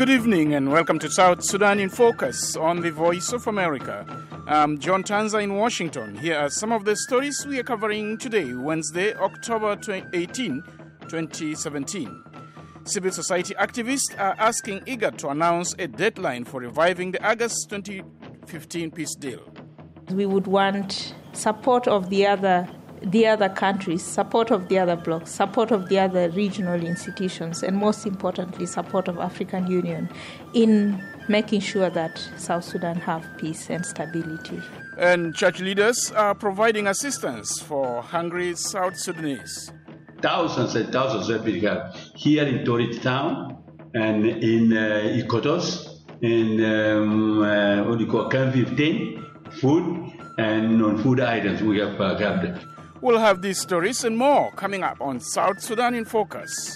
Good evening and welcome to South Sudan in Focus on the Voice of America. I'm John Tanza in Washington. Here are some of the stories we are covering today, Wednesday, October 18, 2017. Civil society activists are asking IGAD to announce a deadline for reviving the August 2015 peace deal. We would want support of the other countries, support of the other blocs, support of the other regional institutions, and most importantly, support of African Union in making sure that South Sudan have peace and stability. And church leaders are providing assistance for hungry South Sudanese. Thousands and thousands of people have here in Torit town and in Ikotos, in Camp 15, food and non-food items we have gathered. We'll have these stories and more coming up on South Sudan in Focus.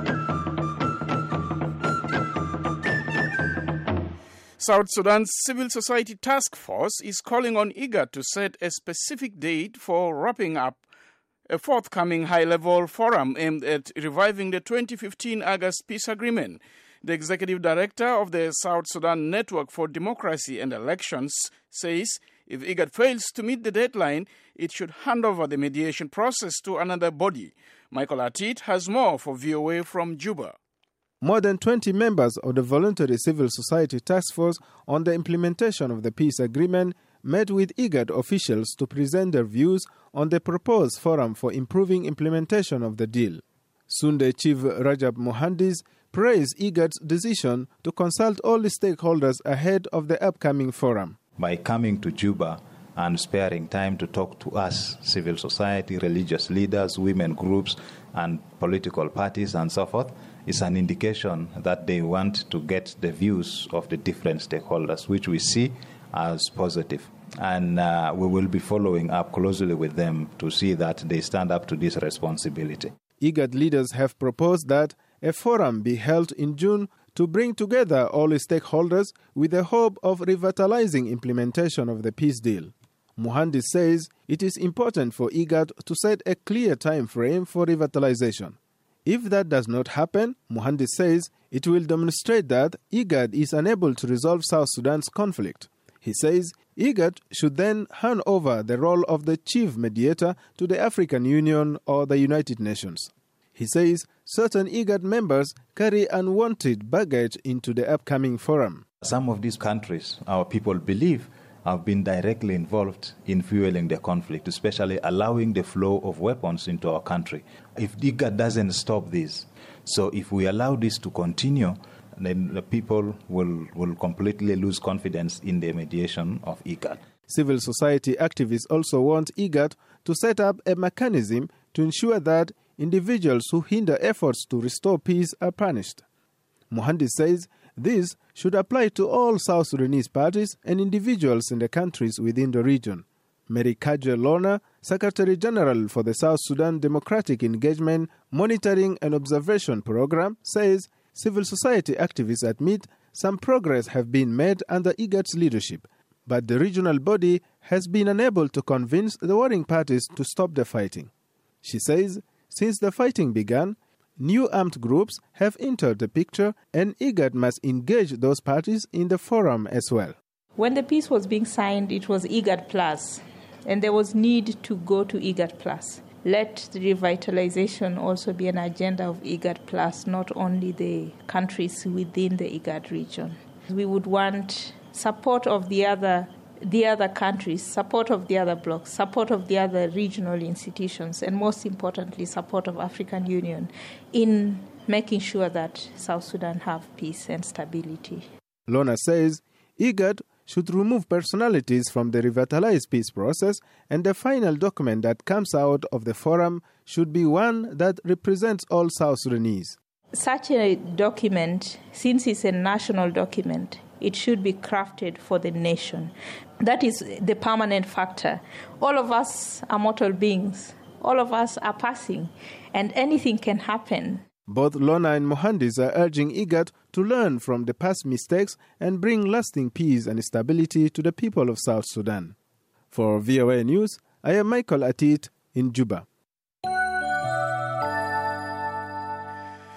South Sudan's Civil Society Task Force is calling on IGAD to set a specific date for wrapping up a forthcoming high-level forum aimed at reviving the 2015 August Peace Agreement. The executive director of the South Sudan Network for Democracy and Elections says if IGAD fails to meet the deadline, it should hand over the mediation process to another body. Michael Atit has more for VOA from Juba. More than 20 members of the Voluntary Civil Society Task Force on the implementation of the peace agreement met with IGAD officials to present their views on the proposed forum for improving implementation of the deal. Sunday Chief Rajab Mohandis praised IGAD's decision to consult all the stakeholders ahead of the upcoming forum. By coming to Juba and sparing time to talk to us, civil society, religious leaders, women groups, and political parties and so forth, is an indication that they want to get the views of the different stakeholders, which we see as positive. And we will be following up closely with them to see that they stand up to this responsibility. IGAD leaders have proposed that a forum be held in June to bring together all stakeholders with the hope of revitalizing implementation of the peace deal. Mohandis says it is important for IGAD to set a clear time frame for revitalization. If that does not happen, Mohandis says it will demonstrate that IGAD is unable to resolve South Sudan's conflict. He says IGAD should then hand over the role of the chief mediator to the African Union or the United Nations. He says certain IGAD members carry unwanted baggage into the upcoming forum. Some of these countries, our people believe, have been directly involved in fueling the conflict, especially allowing the flow of weapons into our country. If IGAD doesn't stop this, so if we allow this to continue, then the people will completely lose confidence in the mediation of IGAD. Civil society activists also want IGAD to set up a mechanism to ensure that individuals who hinder efforts to restore peace are punished. Mohandis says this should apply to all South Sudanese parties and individuals in the countries within the region. Mary Kajer Lorna, Secretary General for the South Sudan Democratic Engagement Monitoring and Observation Program, says civil society activists admit some progress have been made under IGAD's leadership, but the regional body has been unable to convince the warring parties to stop the fighting. She says since the fighting began, new armed groups have entered the picture and IGAD must engage those parties in the forum as well. When the peace was being signed, it was IGAD Plus, and there was need to go to IGAD Plus. Let the revitalization also be an agenda of IGAD Plus, not only the countries within the IGAD region. We would want support of the other countries, support of the other blocs, support of the other regional institutions, and most importantly, support of African Union in making sure that South Sudan have peace and stability. Lorna says IGAD should remove personalities from the revitalized peace process, and the final document that comes out of the forum should be one that represents all South Sudanese. Such a document, since it's a national document, it should be crafted for the nation. That is the permanent factor. All of us are mortal beings. All of us are passing, and anything can happen. Both Lorna and Mohandis are urging IGAD to learn from the past mistakes and bring lasting peace and stability to the people of South Sudan. For VOA News, I am Michael Atit in Juba.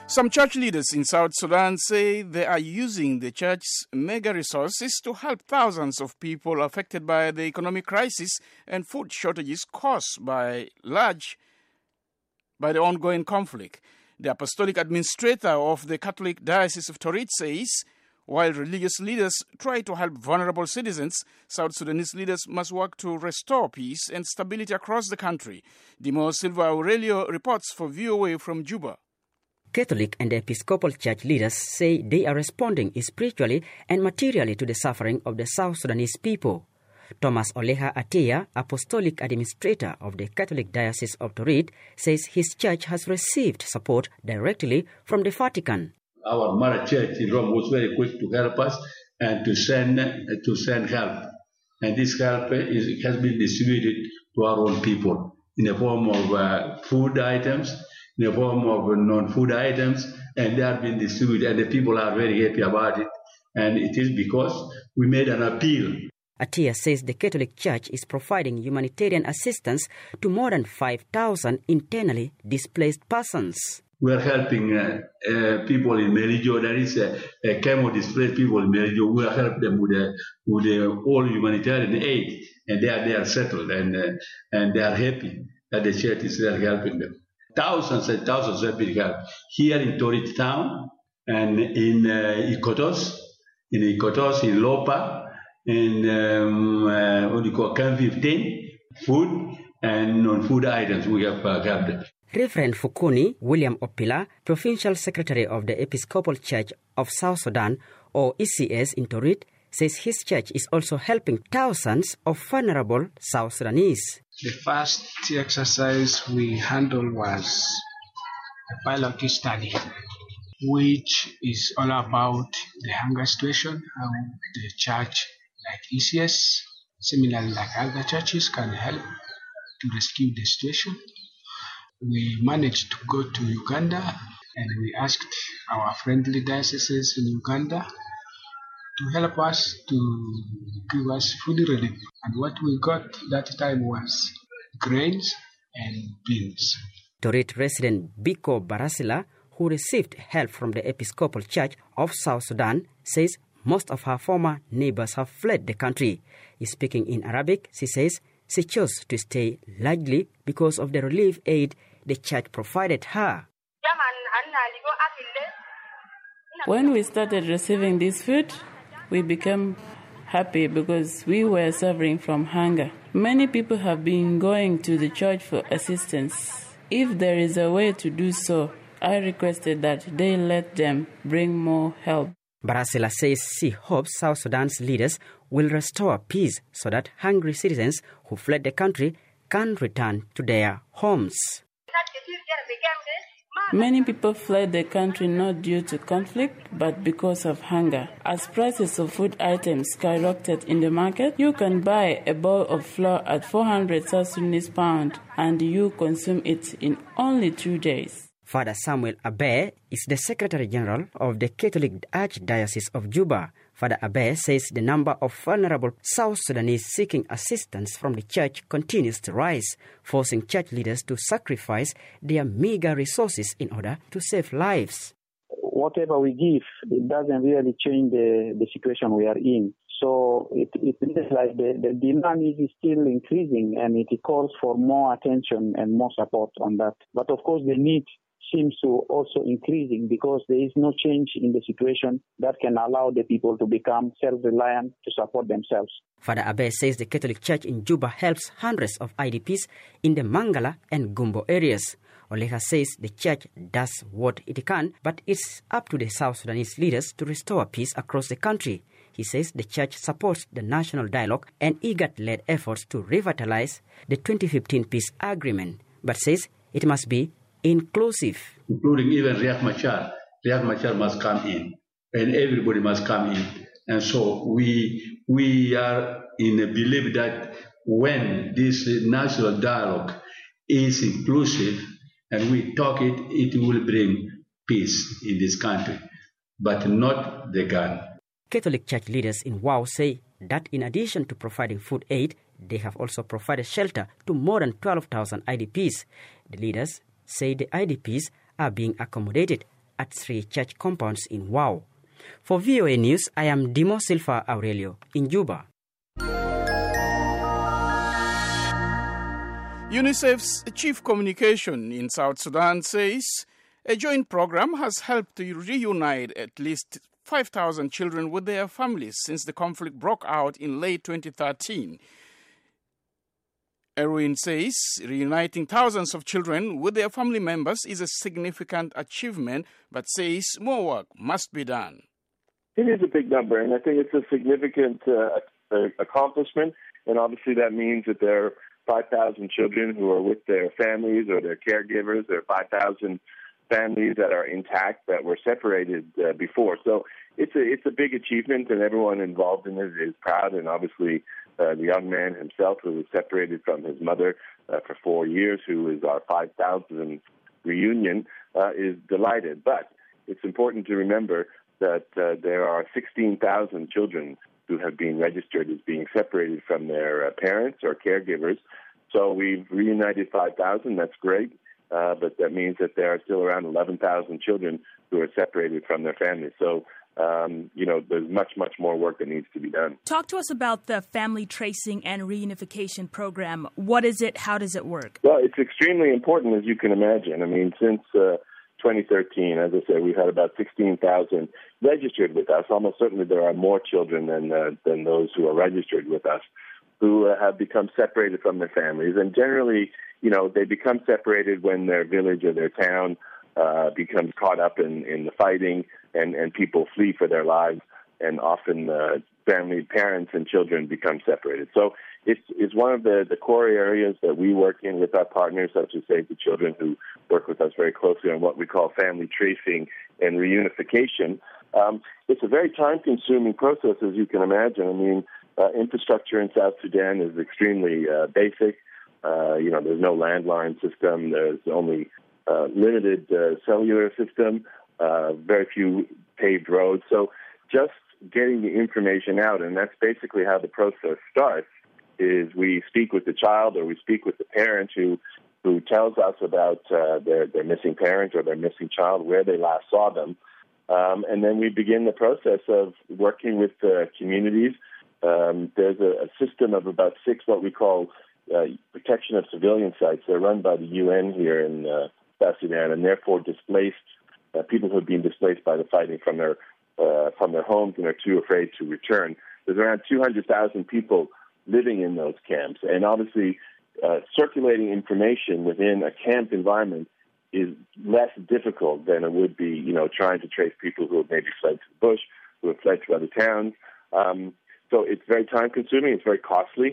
Some church leaders in South Sudan say they are using the church's mega resources to help thousands of people affected by the economic crisis and food shortages caused by the ongoing conflict. The apostolic administrator of the Catholic Diocese of Torit says, while religious leaders try to help vulnerable citizens, South Sudanese leaders must work to restore peace and stability across the country. Dimo Silva Aurelio reports for VOA from Juba. Catholic and Episcopal Church leaders say they are responding spiritually and materially to the suffering of the South Sudanese people. Thomas Oleha Atia, Apostolic Administrator of the Catholic Diocese of Torit, says his church has received support directly from the Vatican. Our mother church in Rome was very quick to help us and to send help. And this help has been distributed to our own people in the form of food items, in the form of non-food items, and they have been distributed, and the people are very happy about it. And it is because we made an appeal. Atia says the Catholic Church is providing humanitarian assistance to more than 5,000 internally displaced persons. We are helping people in Merijo. There is a chemo-displaced people in Merijo. We are helping them with all humanitarian aid, and they are settled, and they are happy that the church is there helping them. Thousands and thousands have been helped here in Torit town and in Ikotos, in Lopa, in Camp 15, food and non-food items we have helped them. Reverend Fukuni William Opila, Provincial Secretary of the Episcopal Church of South Sudan, or ECS in Torit, says his church is also helping thousands of vulnerable South Sudanese. The first exercise we handled was a pilot study, which is all about the hunger situation, how the church like ECS, similarly like other churches, can help to rescue the situation. We managed to go to Uganda, and we asked our friendly dioceses in Uganda to help us to give us food relief. And what we got that time was grains and beans. Torit resident Biko Barasila, who received help from the Episcopal Church of South Sudan, says most of her former neighbors have fled the country. Speaking in Arabic, she says she chose to stay largely because of the relief aid the church provided her. When we started receiving this food, we became happy because we were suffering from hunger. Many people have been going to the church for assistance. If there is a way to do so, I requested that they let them bring more help. Barasila says she hopes South Sudan's leaders will restore peace so that hungry citizens who fled the country can return to their homes. Many people fled the country not due to conflict, but because of hunger. As prices of food items skyrocketed in the market, you can buy a bowl of flour at 400 South Sudanese pounds and you consume it in only 2 days. Father Samuel Abe is the Secretary General of the Catholic Archdiocese of Juba. Father Abe says the number of vulnerable South Sudanese seeking assistance from the church continues to rise, forcing church leaders to sacrifice their meager resources in order to save lives. Whatever we give, it doesn't really change the situation we are in. So it is like the demand is still increasing, and it calls for more attention and more support on that. But of course, the need seems to also increasing because there is no change in the situation that can allow the people to become self-reliant to support themselves. Father Abe says the Catholic Church in Juba helps hundreds of IDPs in the Mangala and Gumbo areas. Oleha says the church does what it can, but it's up to the South Sudanese leaders to restore peace across the country. He says the church supports the national dialogue and IGAD-led efforts to revitalize the 2015 peace agreement, but says it must be inclusive. Including even Riek Machar. Riek Machar must come in, and everybody must come in. And so we are in a belief that when this national dialogue is inclusive and we talk it, it will bring peace in this country, but not the gun. Catholic Church leaders in Wau say that in addition to providing food aid, they have also provided shelter to more than 12,000 IDPs. The leaders say the IDPs are being accommodated at 3 church compounds in Wau. For VOA News, I am Dimo Silva Aurelio in Juba. UNICEF's chief communication in South Sudan says a joint program has helped to reunite at least 5,000 children with their families since the conflict broke out in late 2013. Erwin says reuniting thousands of children with their family members is a significant achievement, but says more work must be done. It is a big number, and I think it's a significant accomplishment, and obviously that means that there are 5,000 children who are with their families or their caregivers. There are 5,000 families that are intact that were separated before. So it's a big achievement, and everyone involved in it is proud. And obviously, the young man himself, who was separated from his mother for 4 years, who is our 5,000th reunion, is delighted. But it's important to remember that there are 16,000 children who have been registered as being separated from their parents or caregivers. So we've reunited 5,000. That's great. But that means that there are still around 11,000 children who are separated from their families. So, there's much, much more work that needs to be done. Talk to us about the family tracing and reunification program. What is it? How does it work? Well, it's extremely important, as you can imagine. I mean, since 2013, as I said, we've had about 16,000 registered with us. Almost certainly there are more children than those who are registered with us who have become separated from their families. And generally, they become separated when their village or their town becomes caught up in the fighting and people flee for their lives, and often family, parents and children become separated. So it's one of the core areas that we work in with our partners, such as Save the Children, who work with us very closely on what we call family tracing and reunification. It's a very time-consuming process, as you can imagine. I mean, infrastructure in South Sudan is extremely basic. There's no landline system. There's only limited cellular system, very few paved roads. So just getting the information out, and that's basically how the process starts, is we speak with the child or we speak with the parent who tells us about their missing parent or their missing child, where they last saw them. And then we begin the process of working with communities. There's a system of about 6 what we call protection of civilian sites. They're run by the UN here in South Sudan, and therefore displaced people who have been displaced by the fighting from their homes and are too afraid to return. There's around 200,000 people living in those camps, and obviously circulating information within a camp environment is less difficult than it would be, trying to trace people who have maybe fled to the bush, who have fled to other towns. So it's very time-consuming. It's very costly.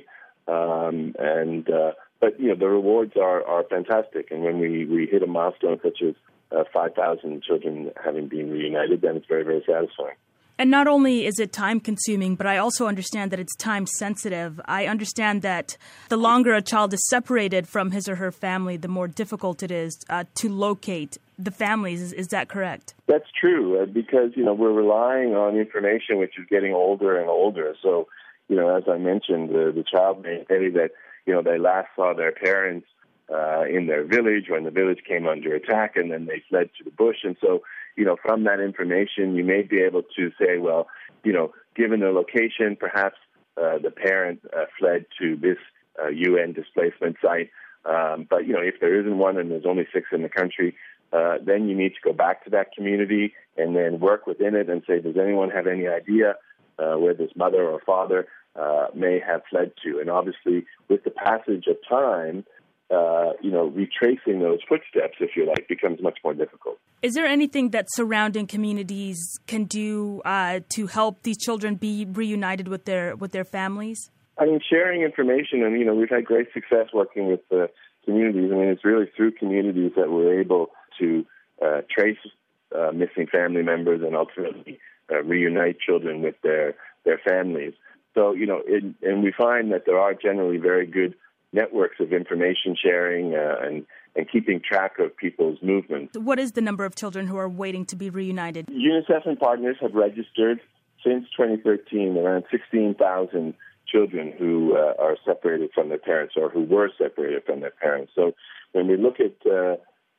But the rewards are fantastic. And when we hit a milestone such as 5,000 children having been reunited, then it's very, very satisfying. And not only is it time-consuming, but I also understand that it's time-sensitive. I understand that the longer a child is separated from his or her family, the more difficult it is to locate the families. Is that correct? That's true, because, we're relying on information which is getting older and older. So, as I mentioned, the child may say that, they last saw their parents in their village when the village came under attack, and then they fled to the bush. And so, from that information, you may be able to say, well, given the location, perhaps the parent fled to this UN displacement site. But, if there isn't one and there's only 6 in the country, then you need to go back to that community and then work within it and say, does anyone have any idea where this mother or father may have fled to? And obviously, with the passage of time, retracing those footsteps, if you like, becomes much more difficult. Is there anything that surrounding communities can do to help these children be reunited with their families? I mean, sharing information, and, we've had great success working with the communities. I mean, it's really through communities that we're able to trace missing family members and ultimately reunite children with their families. So, and we find that there are generally very good networks of information sharing and keeping track of people's movements. What is the number of children who are waiting to be reunited? UNICEF and partners have registered since 2013 around 16,000 children who are separated from their parents or who were separated from their parents. So when we look at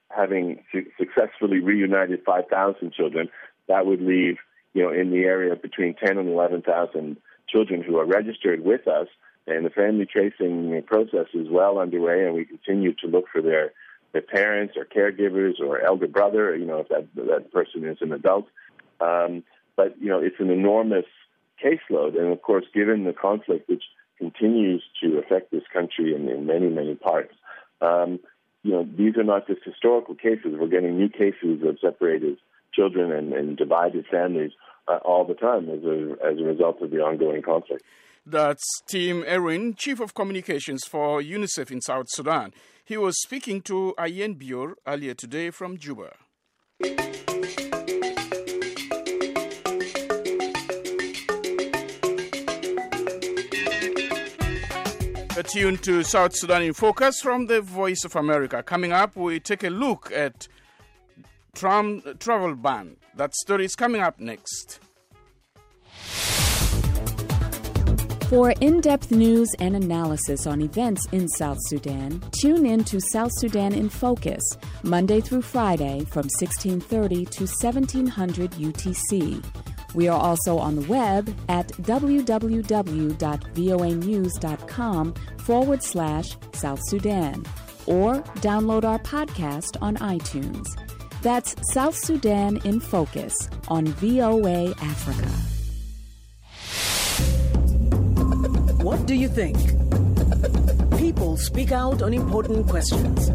having successfully reunited 5,000 children, that would leave, in the area between 10 and 11,000 children who are registered with us. And the family tracing process is well underway, and we continue to look for their parents or caregivers or elder brother, if that person is an adult. But it's an enormous caseload. And, of course, given the conflict which continues to affect this country in many, many parts, these are not just historical cases. We're getting new cases of separated children and divided families all the time as a result of the ongoing conflict. That's Tim Erin, Chief of Communications for UNICEF in South Sudan. He was speaking to Ayen Bior earlier today from Juba. Tuned to South Sudan in Focus from the Voice of America. Coming up, we take a look at Trump travel ban. That story is coming up next. For in-depth news and analysis on events in South Sudan, tune in to South Sudan in Focus, Monday through Friday from 1630 to 1700 UTC. We are also on the web at www.voanews.com/South Sudan or download our podcast on iTunes. That's South Sudan in Focus on VOA Africa. What do you think? People speak out on important questions.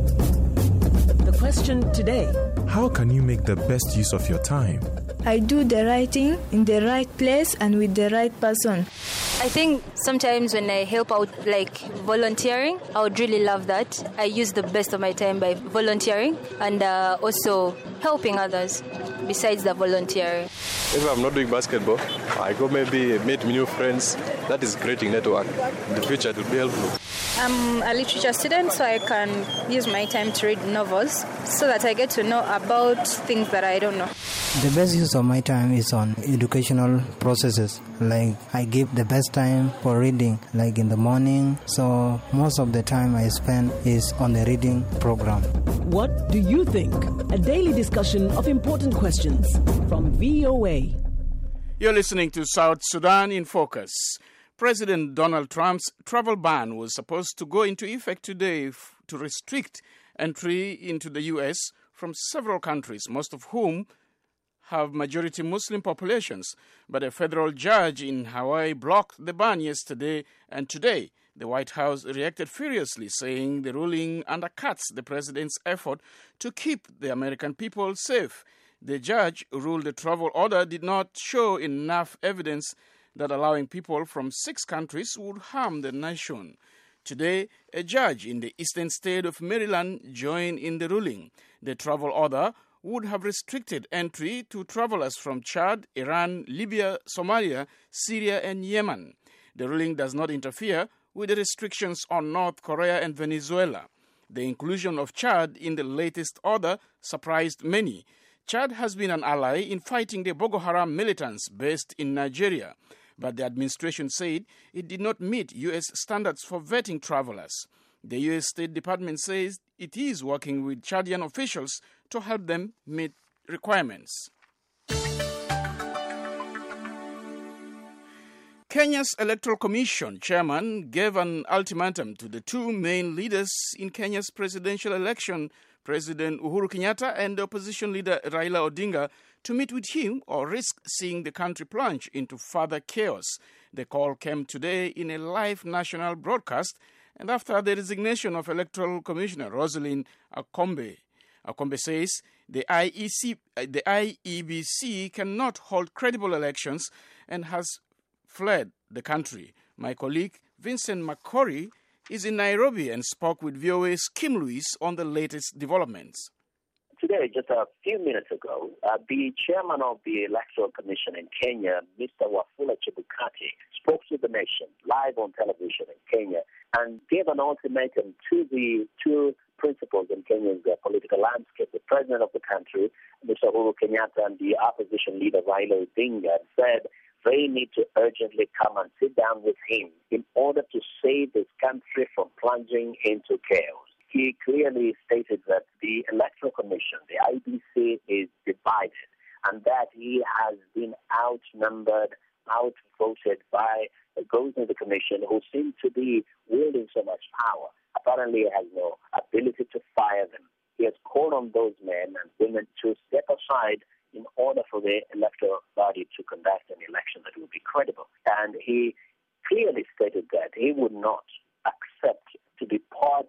The question today: how can you make the best use of your time? I do the right thing in the right place and with the right person. I think sometimes when I help out, like volunteering, I would really love that. I use the best of my time by volunteering and also helping others besides the volunteering. If I'm not doing basketball, I go maybe meet new friends. That is creating network. In the future, it will be helpful. I'm a literature student, so I can use my time to read novels so that I get to know about things that I don't know. The best use of my time is on educational processes. Like I give the best time for reading, like in the morning. So most of the time I spend is on the reading program. What do you think? A daily discussion of important questions from VOA. You're listening to South Sudan in Focus. President Donald Trump's travel ban was supposed to go into effect today to restrict entry into the U.S. from several countries, most of whom have majority Muslim populations. But a federal judge in Hawaii blocked the ban yesterday, and today the White House reacted furiously, saying the ruling undercuts the president's effort to keep the American people safe. The judge ruled the travel order did not show enough evidence that allowing people from 6 countries would harm the nation. Today, a judge in the eastern state of Maryland joined in the ruling. The travel order would have restricted entry to travelers from Chad, Iran, Libya, Somalia, Syria, and Yemen. The ruling does not interfere with the restrictions on North Korea and Venezuela. The inclusion of Chad in the latest order surprised many. Chad has been an ally in fighting the Boko Haram militants based in Nigeria, but the administration said it did not meet U.S. standards for vetting travelers. The U.S. State Department says it is working with Chadian officials to help them meet requirements. Kenya's Electoral Commission chairman gave an ultimatum to the 2 main leaders in Kenya's presidential election, President Uhuru Kenyatta and the opposition leader Raila Odinga, to meet with him or risk seeing the country plunge into further chaos. The call came today in a live national broadcast and after the resignation of Electoral Commissioner Rosalind Akombe. Akombe says the IEBC cannot hold credible elections and has fled the country. My colleague Vincent McCory is in Nairobi and spoke with VOA's Kim Lewis on the latest developments. Today, just a few minutes ago, the chairman of the Electoral Commission in Kenya, Mr. Wafula Chebukati, spoke to the nation live on television in Kenya and gave an ultimatum to the 2 principals in Kenya's political landscape, the president of the country, Mr. Uhuru Kenyatta, and the opposition leader, Raila Odinga, and said they need to urgently come and sit down with him in order to save this country from plunging into chaos. he clearly stated that the Electoral Commission, the IEBC, is divided and that he has been outnumbered, outvoted by those in the commission who seem to be wielding so much power. Apparently, he has no ability to fire them. He has called on those men and women to step aside in order for the electoral body to conduct an election that will be credible. And he clearly stated that he would not accept to be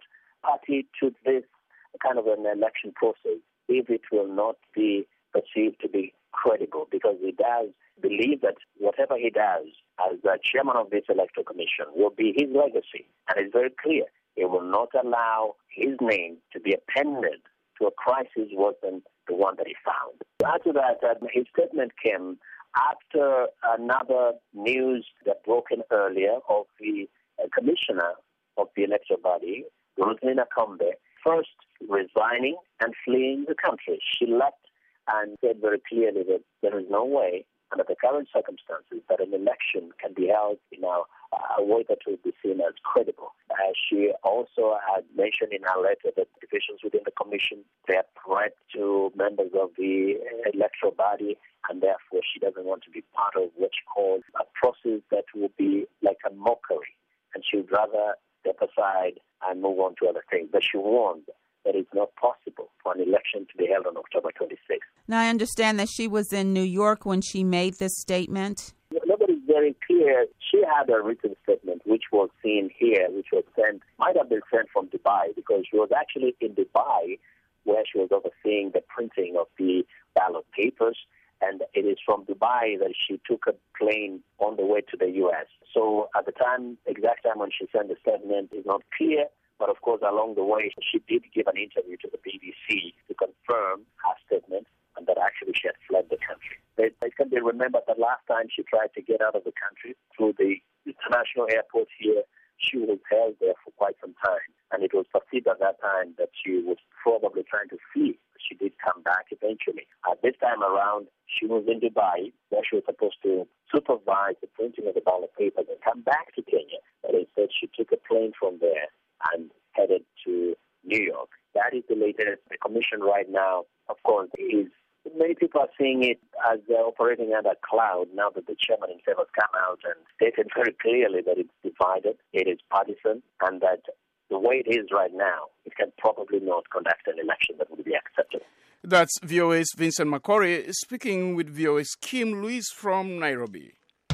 party to this kind of an election process if it will not be perceived to be credible, because he does believe that whatever he does as the chairman of this electoral commission will be his legacy. And it's very clear he will not allow his name to be appended to a crisis worse than the one that he found. After that, his statement came after another news that broke in earlier of the commissioner of the electoral body, Rosalina Kombe, first resigning and fleeing the country. She left and said very clearly that there is no way, under the current circumstances, that an election can be held in a way that will be seen as credible. She also had mentioned in her letter that divisions within the commission, they are threat to members of the electoral body, and therefore she doesn't want to be part of what she calls a process that will be like a mockery, and she would rather step aside and move on to other things. But she warned that it's not possible for an election to be held on October 26th. Now, I understand that she was in New York when she made this statement. Nobody's very clear. She had a written statement which was seen here, which was sent, might have been sent from Dubai, because she was actually in Dubai where she was overseeing the printing of the ballot papers. And it is from Dubai that she took a plane on the way to the U.S. So at the exact time when she sent the statement is not clear. But of course, along the way, she did give an interview to the BBC to confirm her statement and that actually she had fled the country. It can be remembered that last time she tried to get out of the country through the international airport here, she was held there for quite some time. And it was perceived at that time that she was probably trying to flee. She did come back eventually. At this time around, she was in Dubai, where she was supposed to supervise the printing of the ballot papers and come back to Kenya. But instead, she took a plane from there and headed to New York. That is the latest. The commission right now, of course, many people are seeing it as operating under a cloud now that the chairman himself has come out and stated very clearly that it's divided, it is partisan, and that the way it is right now, it can probably not conduct an election that would be acceptable. That's VOA's Vincent Makori speaking with VOA's Kim Louise from Nairobi.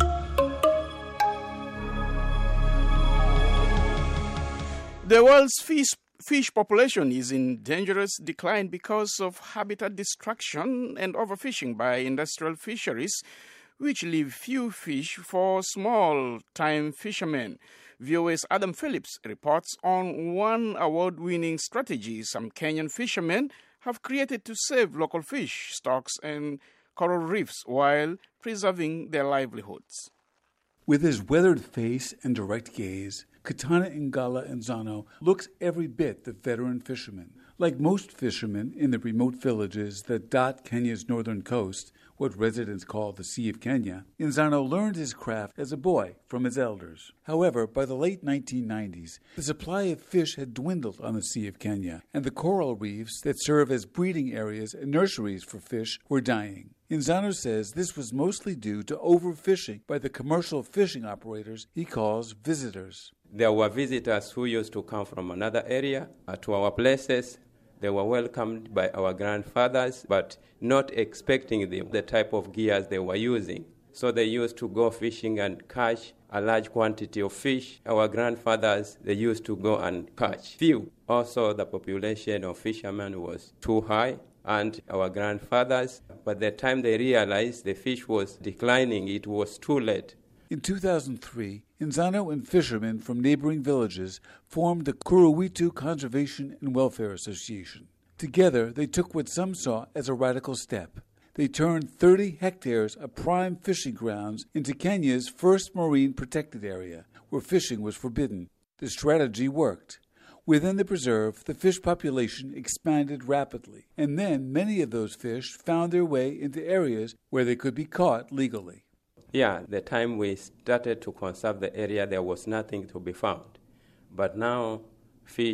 The world's fish population is in dangerous decline because of habitat destruction and overfishing by industrial fisheries, which leave few fish for small-time fishermen. VOA's Adam Phillips reports on one award-winning strategy some Kenyan fishermen have created to save local fish stocks and coral reefs while preserving their livelihoods. With his weathered face and direct gaze, Katana Ingala Nzano looks every bit the veteran fisherman. Like most fishermen in the remote villages that dot Kenya's northern coast, what residents call the Sea of Kenya, Nzano learned his craft as a boy from his elders. However, by the late 1990s, the supply of fish had dwindled on the Sea of Kenya, and the coral reefs that serve as breeding areas and nurseries for fish were dying. Nzano says this was mostly due to overfishing by the commercial fishing operators he calls visitors. There were visitors who used to come from another area to our places. They were welcomed by our grandfathers, but not expecting the type of gears they were using. So they used to go fishing and catch a large quantity of fish. Our grandfathers, they used to go and catch few. Also, the population of fishermen was too high. And our grandfathers, by the time they realized the fish was declining, it was too late. In 2003, Nzano and fishermen from neighboring villages formed the Kuruwitu Conservation and Welfare Association. Together, they took what some saw as a radical step. They turned 30 hectares of prime fishing grounds into Kenya's first marine protected area, where fishing was forbidden. The strategy worked. Within the preserve, the fish population expanded rapidly, and then many of those fish found their way into areas where they could be caught legally. Yeah, the time we started to conserve the area, there was nothing to be found. But now fish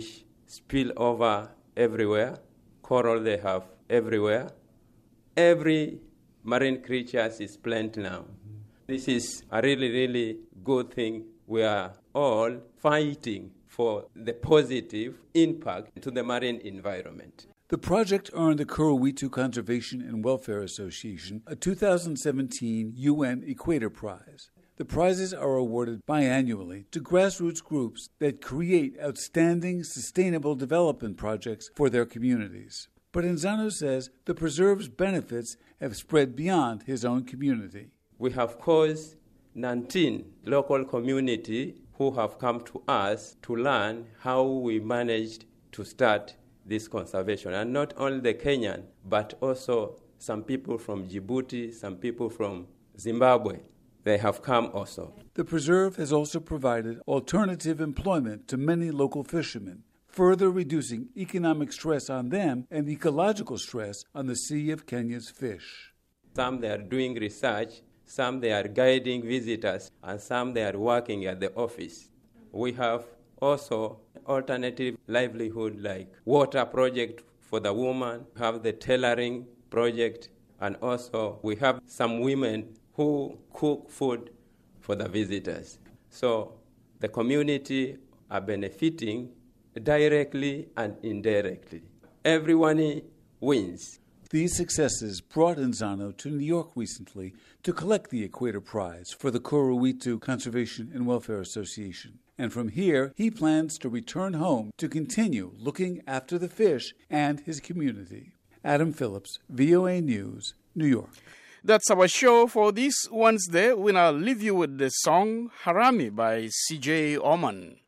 spill over everywhere. Coral they have everywhere. Every marine creature is plant now. This is a really, really good thing. We are all fighting for the positive impact to the marine environment. The project earned the Kuruwitu Conservation and Welfare Association a 2017 UN Equator Prize. The prizes are awarded biannually to grassroots groups that create outstanding sustainable development projects for their communities. But Nzano says the preserve's benefits have spread beyond his own community. We have caused 19 local communities who have come to us to learn how we managed to start this conservation. And not only the Kenyan, but also some people from Djibouti, some people from Zimbabwe. They have come also. The preserve has also provided alternative employment to many local fishermen, further reducing economic stress on them and ecological stress on the Sea of Kenya's fish. Some they are doing research, some they are guiding visitors, and some they are working at the office. We have also alternative livelihood like water project for the woman, we have the tailoring project, and also we have some women who cook food for the visitors. So the community are benefiting directly and indirectly. Everyone wins. These successes brought Nzano to New York recently to collect the Equator Prize for the Kuruwitu Conservation and Welfare Association. And from here, he plans to return home to continue looking after the fish and his community. Adam Phillips, VOA News, New York. That's our show for this Wednesday. We now leave you with the song Harami by CJ Oman.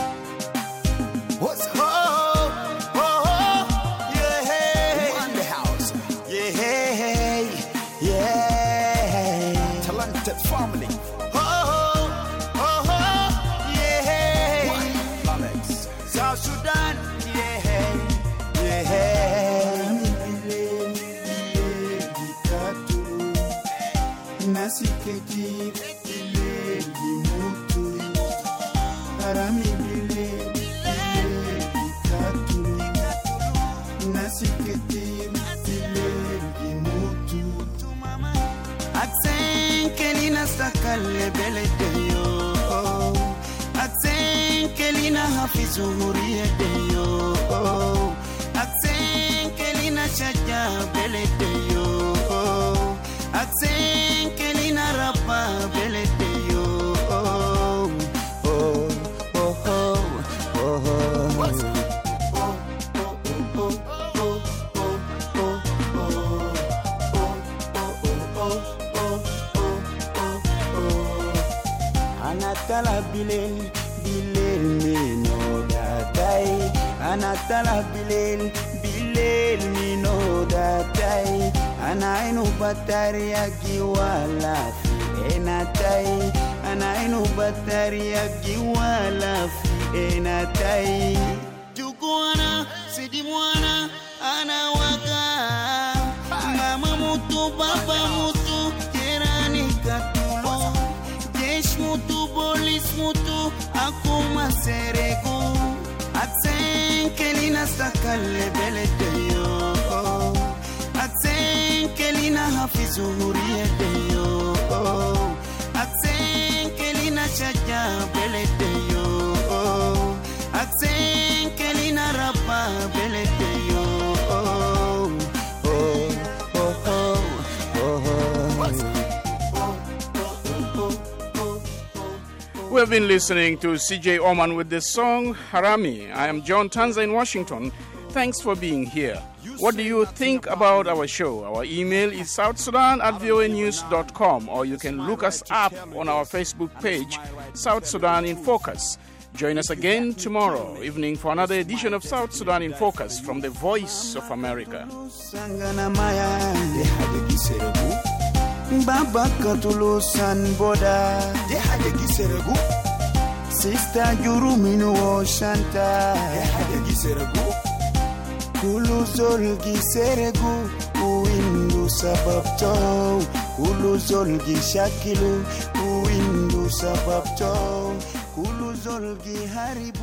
What's up? Oh, yeah. In the house. Yeah, yeah. Talented family. Yeah. Alex. South Sudan. Yeah, yeah. Nasiketi bile mutu harami bile bikatu nasiketi bile mutu atsen kelina sakale bele deyo atsen kelina hafizu huriye deyo atsen kelina chaja bele deyo atsen kelina rapa bele deyo Anatala bilel bilel mino datai Anatala bilel bilel mino datai Anainu batari agiwala fi enatai Anainu batari agiwala fi enatai Jukuana sidimwana anawaka Mama mutu baba mutu kerani katulo Jesh mutu bolis mutu akuma serego Atsen kelina sakale bele deyo Atsen kelina hafizu huriye deyo Atsen kelina chaja bele deyo Atsen kelina rapa bele deyo We have been listening to CJ Oman with the song Harami. I am John Tanza in Washington. Thanks for being here. What do you think about our show? Our email is southsudan@voanews.com, or you can look us up on our Facebook page, South Sudan in Focus. Join us again tomorrow evening for another edition of South Sudan in Focus from the Voice of America. Baba Katulu San Boda, Sister Jurumino Shanta, Kulu Zolgi Seregu, Uindu Sababto, Kulu Zolgi Shakilu, Uindu Sababto, Kulu Zolgi Harib.